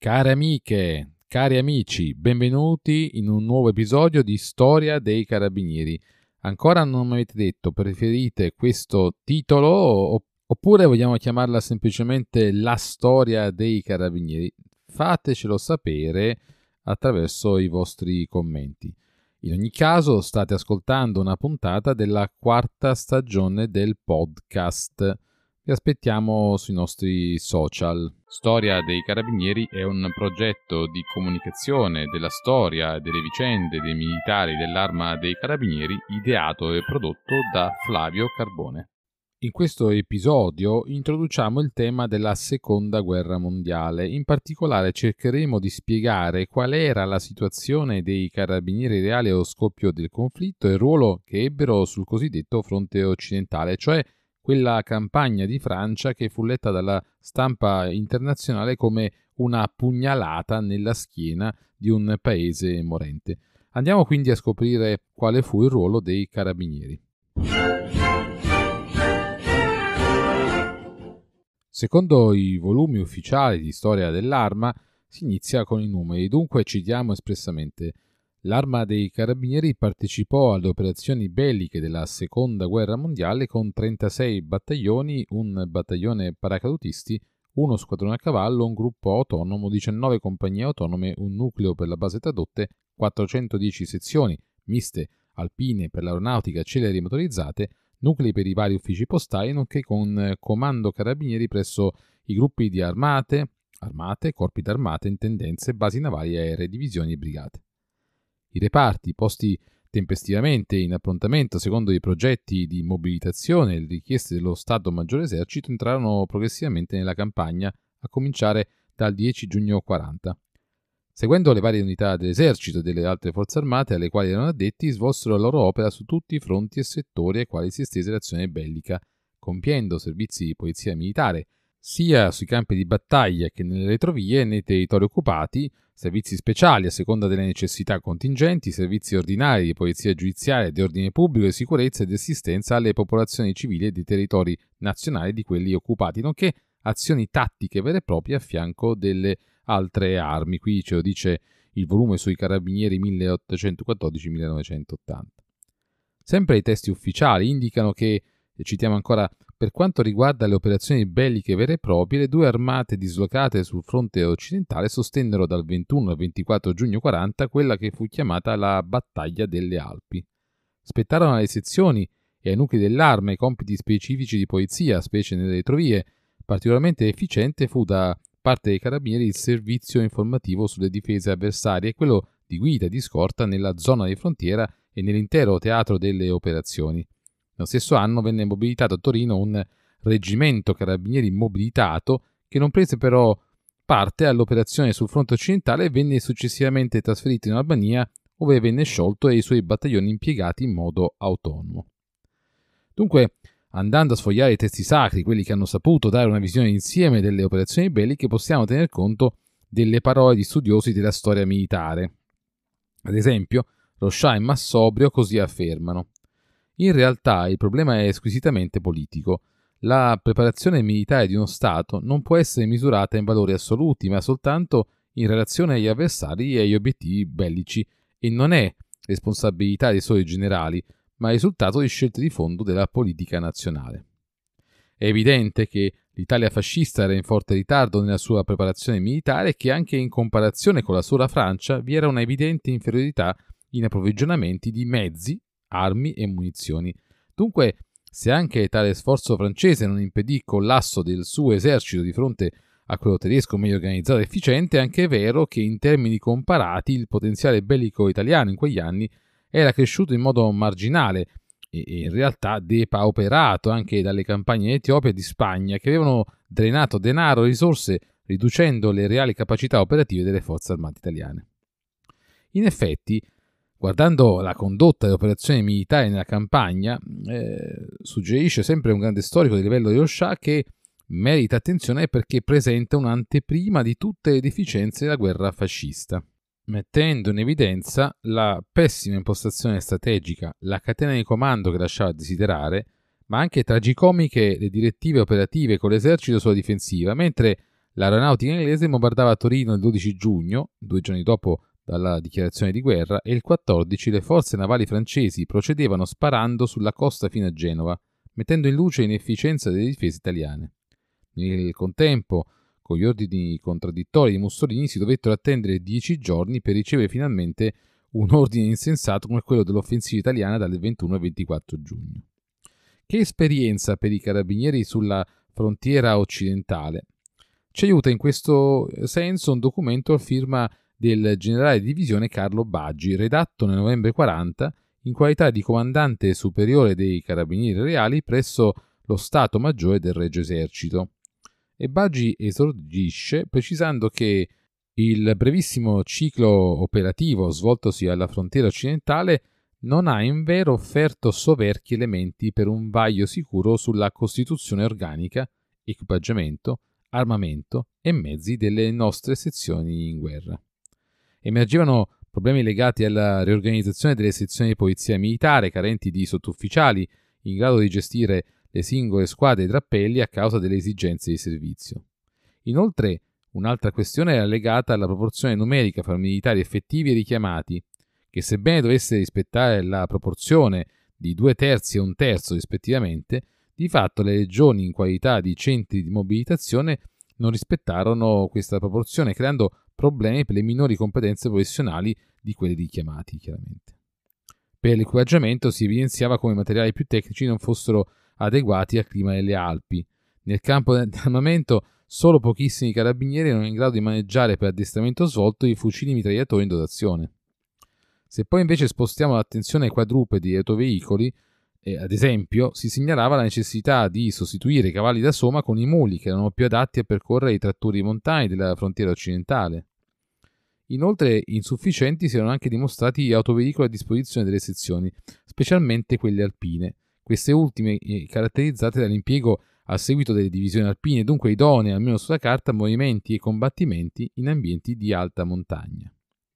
Care amiche, cari amici, benvenuti in un nuovo episodio di Storia dei Carabinieri. Ancora non mi avete detto, preferite questo titolo oppure vogliamo chiamarla semplicemente La Storia dei Carabinieri? Fatecelo sapere attraverso i vostri commenti. In ogni caso state ascoltando una puntata della 4ª stagione del podcast. Vi aspettiamo sui nostri social. Storia dei Carabinieri è un progetto di comunicazione della storia e delle vicende dei militari dell'Arma dei Carabinieri ideato e prodotto da Flavio Carbone. In questo episodio introduciamo il tema della Seconda Guerra Mondiale. In particolare cercheremo di spiegare qual era la situazione dei carabinieri reali allo scoppio del conflitto e il ruolo che ebbero sul cosiddetto fronte occidentale, cioè quella campagna di Francia che fu letta dalla stampa internazionale come una pugnalata nella schiena di un paese morente. Andiamo quindi a scoprire quale fu il ruolo dei carabinieri. Secondo i volumi ufficiali di storia dell'Arma si inizia con i numeri, dunque citiamo espressamente: l'Arma dei Carabinieri partecipò alle operazioni belliche della Seconda Guerra Mondiale con 36 battaglioni, un battaglione paracadutisti, uno squadrone a cavallo, un gruppo autonomo, 19 compagnie autonome, un nucleo per la base tradotte, 410 sezioni miste alpine per l'aeronautica celeri motorizzate, nuclei per i vari uffici postali, nonché con comando carabinieri presso i gruppi di armate, corpi d'armata, intendenze, basi navali e aeree, divisioni e brigate. I reparti, posti tempestivamente in approntamento secondo i progetti di mobilitazione e le richieste dello Stato Maggiore Esercito, entrarono progressivamente nella campagna, a cominciare dal 10 giugno 40. Seguendo le varie unità dell'esercito e delle altre forze armate alle quali erano addetti, svolsero la loro opera su tutti i fronti e settori ai quali si estese l'azione bellica, compiendo servizi di polizia militare, sia sui campi di battaglia che nelle retrovie e nei territori occupati, servizi speciali a seconda delle necessità contingenti, servizi ordinari di polizia giudiziaria, di ordine pubblico, di sicurezza e di assistenza alle popolazioni civili e dei territori nazionali di quelli occupati, nonché azioni tattiche vere e proprie a fianco delle altre armi. Qui ce lo dice il volume sui carabinieri 1814-1980. Sempre i testi ufficiali indicano che, e citiamo ancora: per quanto riguarda le operazioni belliche vere e proprie, le due armate dislocate sul fronte occidentale sostennero dal 21 al 24 giugno 40 quella che fu chiamata la Battaglia delle Alpi. Spettarono alle sezioni e ai nuclei dell'arma i compiti specifici di polizia, specie nelle retrovie. Particolarmente efficiente fu da parte dei carabinieri il servizio informativo sulle difese avversarie e quello di guida e di scorta nella zona di frontiera e nell'intero teatro delle operazioni. Nello stesso anno venne mobilitato a Torino un reggimento carabinieri mobilitato che non prese però parte all'operazione sul fronte occidentale e venne successivamente trasferito in Albania, dove venne sciolto e i suoi battaglioni impiegati in modo autonomo. Dunque, andando a sfogliare i testi sacri, quelli che hanno saputo dare una visione insieme delle operazioni belliche, possiamo tener conto delle parole di studiosi della storia militare. Ad esempio, Rochat e Massobrio così affermano: in realtà il problema è squisitamente politico. La preparazione militare di uno Stato non può essere misurata in valori assoluti, ma soltanto in relazione agli avversari e agli obiettivi bellici, e non è responsabilità dei soli generali, ma risultato di scelte di fondo della politica nazionale. È evidente che l'Italia fascista era in forte ritardo nella sua preparazione militare e che anche in comparazione con la sola Francia vi era una evidente inferiorità in approvvigionamenti di mezzi, armi e munizioni. Dunque, se anche tale sforzo francese non impedì il collasso del suo esercito di fronte a quello tedesco meglio organizzato e efficiente, è anche vero che in termini comparati il potenziale bellico italiano in quegli anni era cresciuto in modo marginale e in realtà depauperato anche dalle campagne in Etiopia e di Spagna, che avevano drenato denaro e risorse, riducendo le reali capacità operative delle forze armate italiane. In effetti, guardando la condotta delle operazioni militari nella campagna, suggerisce sempre un grande storico di livello di Rochat che merita attenzione perché presenta un'anteprima di tutte le deficienze della guerra fascista, mettendo in evidenza la pessima impostazione strategica, la catena di comando che lasciava a desiderare, ma anche tragicomiche le direttive operative con l'esercito sulla difensiva, mentre L'aeronautica inglese bombardava Torino il 12 giugno, 2 giorni dopo dalla dichiarazione di guerra, e il 14 le forze navali francesi procedevano sparando sulla costa fino a Genova, mettendo in luce l'inefficienza delle difese italiane. Nel contempo, con gli ordini contraddittori di Mussolini, si dovettero attendere 10 giorni per ricevere finalmente un ordine insensato come quello dell'offensiva italiana dal 21 al 24 giugno. Che esperienza per i carabinieri sulla frontiera occidentale! Ci aiuta in questo senso un documento a firma del generale di divisione Carlo Baggi, redatto nel novembre 40 in qualità di comandante superiore dei carabinieri reali presso lo Stato Maggiore del Regio Esercito. E Baggi esordisce precisando che il brevissimo ciclo operativo svoltosi alla frontiera occidentale non ha invero offerto soverchi elementi per un vaglio sicuro sulla costituzione organica, equipaggiamento, armamento e mezzi delle nostre sezioni in guerra. Emergevano problemi legati alla riorganizzazione delle sezioni di polizia militare carenti di sottufficiali in grado di gestire le singole squadre di drappelli a causa delle esigenze di servizio. Inoltre, un'altra questione era legata alla proporzione numerica fra militari effettivi e richiamati, che sebbene dovesse rispettare la proporzione di 2/3 e 1/3 rispettivamente, di fatto le regioni in qualità di centri di mobilitazione non rispettarono questa proporzione, creando problemi per le minori competenze professionali di quelli richiamati, chiaramente. Per l'equipaggiamento si evidenziava come i materiali più tecnici non fossero adeguati al clima delle Alpi. Nel campo dell'armamento solo pochissimi carabinieri erano in grado di maneggiare per addestramento svolto i fucili mitragliatori in dotazione. Se poi invece spostiamo l'attenzione ai quadrupedi e ai autoveicoli, ad esempio, si segnalava la necessità di sostituire i cavalli da soma con i muli, che erano più adatti a percorrere i trattori montani della frontiera occidentale. Inoltre, insufficienti si erano anche dimostrati gli autoveicoli a disposizione delle sezioni, specialmente quelle alpine, queste ultime caratterizzate dall'impiego a seguito delle divisioni alpine, dunque idonee, almeno sulla carta, a movimenti e combattimenti in ambienti di alta montagna.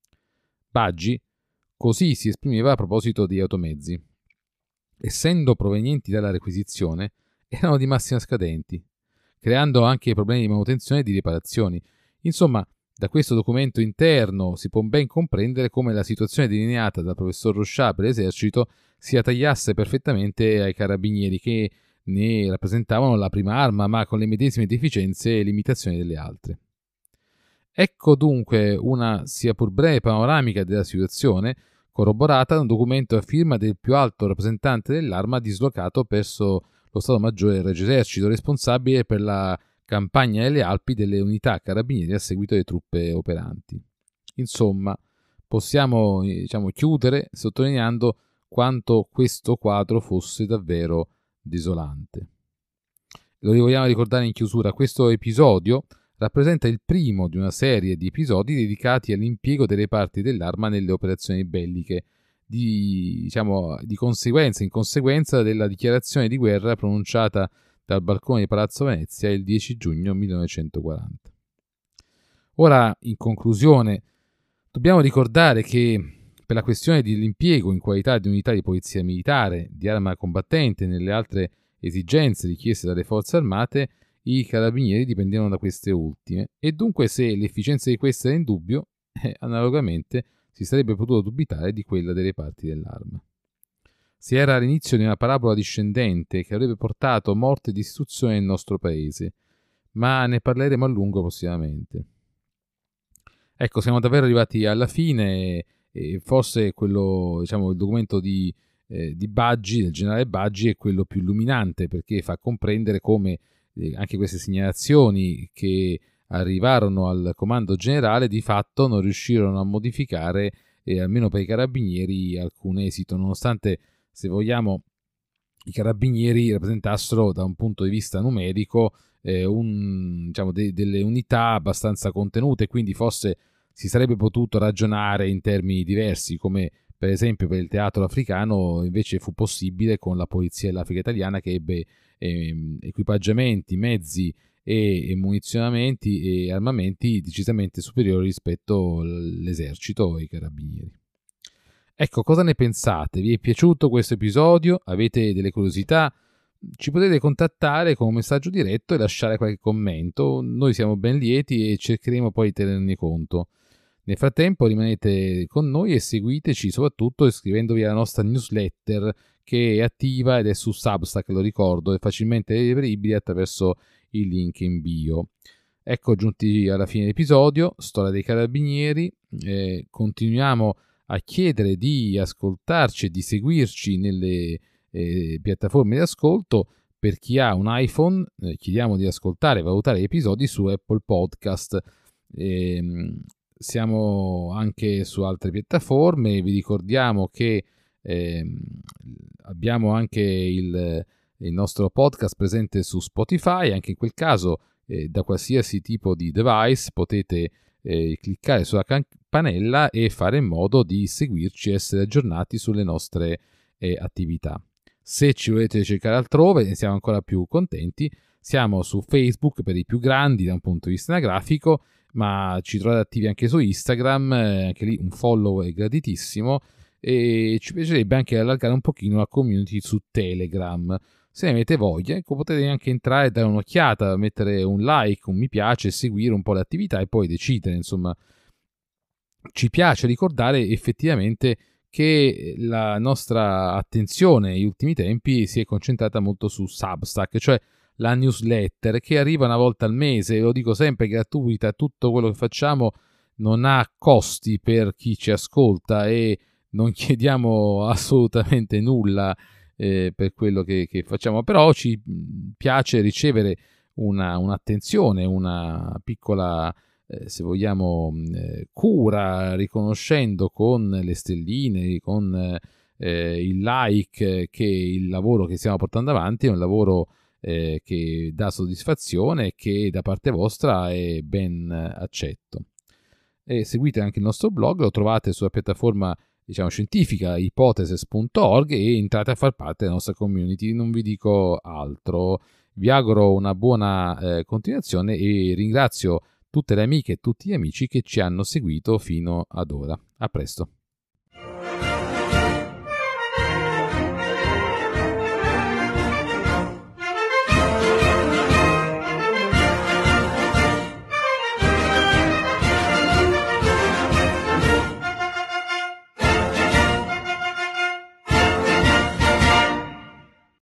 Baggi così si esprimeva a proposito degli automezzi. Essendo provenienti dalla requisizione, erano di massima scadenti, creando anche problemi di manutenzione e di riparazioni. Insomma, da questo documento interno si può ben comprendere come la situazione delineata dal professor Rochat per l'esercito si attagliasse perfettamente ai carabinieri, che ne rappresentavano la prima arma, ma con le medesime deficienze e limitazioni delle altre. Ecco dunque una sia pur breve panoramica della situazione, corroborata da un documento a firma del più alto rappresentante dell'arma dislocato presso lo Stato Maggiore del Regio Esercito, responsabile per la campagna delle Alpi delle unità carabinieri a seguito delle truppe operanti. Insomma, possiamo chiudere sottolineando quanto questo quadro fosse davvero desolante. Lo vogliamo ricordare in chiusura, questo episodio rappresenta il primo di una serie di episodi dedicati all'impiego delle parti dell'arma nelle operazioni belliche, in conseguenza della dichiarazione di guerra pronunciata dal balcone di Palazzo Venezia il 10 giugno 1940. Ora, in conclusione, dobbiamo ricordare che per la questione dell'impiego in qualità di unità di polizia militare, di arma combattente nelle altre esigenze richieste dalle forze armate, i carabinieri dipendevano da queste ultime, e dunque se l'efficienza di queste era in dubbio, analogamente si sarebbe potuto dubitare di quella delle parti dell'arma. Si era all'inizio di una parabola discendente che avrebbe portato morte e distruzione nel nostro paese, ma ne parleremo a lungo prossimamente. Ecco, siamo davvero arrivati alla fine, e forse quello, il documento di Baggi, del generale Baggi, è quello più illuminante, perché fa comprendere come anche queste segnalazioni che arrivarono al comando generale di fatto non riuscirono a modificare, almeno per i carabinieri, alcun esito, nonostante, se vogliamo, i carabinieri rappresentassero da un punto di vista numerico delle unità abbastanza contenute, quindi forse si sarebbe potuto ragionare in termini diversi, come per esempio per il teatro africano invece fu possibile con la polizia dell'Africa italiana, che ebbe equipaggiamenti, mezzi e munizionamenti e armamenti decisamente superiori rispetto all'esercito e ai carabinieri. Ecco, cosa ne pensate? Vi è piaciuto questo episodio? Avete delle curiosità? ci potete contattare con un messaggio diretto e lasciare qualche commento. Noi siamo ben lieti e cercheremo poi di tenerne conto. Nel frattempo rimanete con noi e seguiteci soprattutto iscrivendovi alla nostra newsletter, che è attiva ed è su Substack, lo ricordo, è facilmente reperibile attraverso il link in bio. Ecco giunti alla fine dell'episodio, Storia dei Carabinieri. Continuiamo a chiedere di ascoltarci e di seguirci nelle piattaforme di ascolto. Per chi ha un iPhone, chiediamo di ascoltare e valutare gli episodi su Apple Podcast. Siamo anche su altre piattaforme. Vi ricordiamo che abbiamo anche il nostro podcast presente su Spotify. Anche in quel caso, da qualsiasi tipo di device potete cliccare sulla campanella e fare in modo di seguirci e essere aggiornati sulle nostre attività. Se ci volete cercare altrove, ne siamo ancora più contenti. Siamo su Facebook per i più grandi da un punto di vista anagrafico, ma ci trovate attivi anche su Instagram, anche lì un follow è graditissimo, e ci piacerebbe anche allargare un pochino la community su Telegram. Se ne avete voglia, potete anche entrare e dare un'occhiata, mettere un like, un mi piace, seguire un po' le attività e poi decidere. Insomma, ci piace ricordare effettivamente che la nostra attenzione negli ultimi tempi si è concentrata molto su Substack, cioè la newsletter che arriva una volta al mese. Lo dico sempre, gratuita. Tutto quello che facciamo non ha costi per chi ci ascolta e non chiediamo assolutamente nulla per quello che facciamo, però ci piace ricevere un'attenzione, una piccola se vogliamo cura, riconoscendo con le stelline, con il like, che il lavoro che stiamo portando avanti è un lavoro che dà soddisfazione e che da parte vostra è ben accetto. E seguite anche il nostro blog, lo trovate sulla piattaforma scientifica ipoteses.org e entrate a far parte della nostra community. Non vi dico altro. Vi auguro una buona continuazione e ringrazio tutte le amiche e tutti gli amici che ci hanno seguito fino ad ora. A presto.